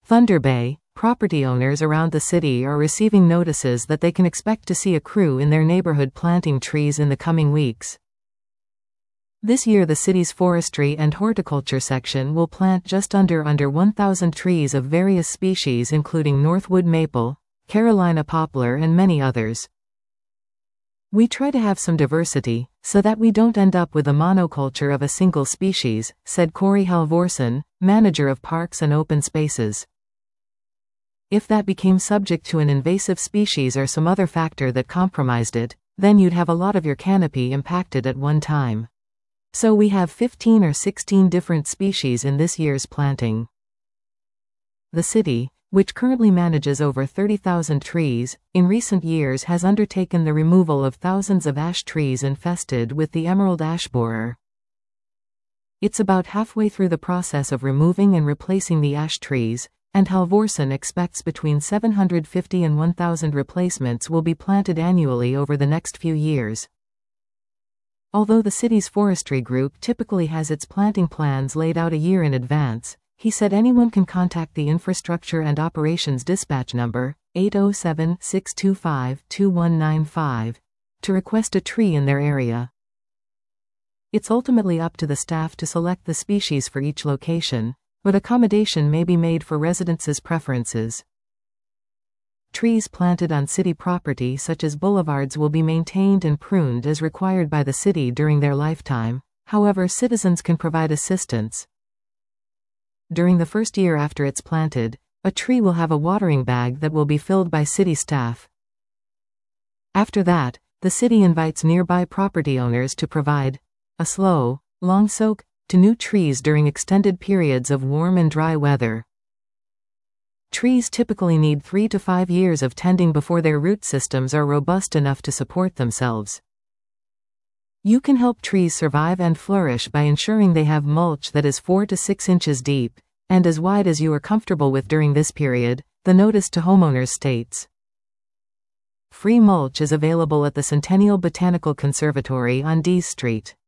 Thunder Bay, property owners around the city are receiving notices that they can expect to see a crew in their neighborhood planting trees in the coming weeks. This year the city's forestry and horticulture section will plant just under 1,000 trees of various species including Northwood maple, Carolina poplar and many others. We try to have some diversity, so that we don't end up with a monoculture of a single species, said Corey Halvorsen, manager of Parks and Open Spaces. If that became subject to an invasive species or some other factor that compromised it, then you'd have a lot of your canopy impacted at one time. So we have 15 or 16 different species in this year's planting. The city, which currently manages over 30,000 trees, in recent years has undertaken the removal of thousands of ash trees infested with the emerald ash borer. It's about halfway through the process of removing and replacing the ash trees, and Halvorsen expects between 750 and 1,000 replacements will be planted annually over the next few years. Although the city's forestry group typically has its planting plans laid out a year in advance, he said anyone can contact the Infrastructure and Operations Dispatch number, 807-625-2195, to request a tree in their area. It's ultimately up to the staff to select the species for each location, but accommodation may be made for residents' preferences. Trees planted on city property such as boulevards will be maintained and pruned as required by the city during their lifetime, however citizens can provide assistance. During the first year after it's planted, a tree will have a watering bag that will be filled by city staff. After that, the city invites nearby property owners to provide a slow, long soak to new trees during extended periods of warm and dry weather. Trees typically need 3 to 5 years of tending before their root systems are robust enough to support themselves. You can help trees survive and flourish by ensuring they have mulch that is 4 to 6 inches deep, and as wide as you are comfortable with during this period, the notice to homeowners states. Free mulch is available at the Centennial Botanical Conservatory on Dees Street.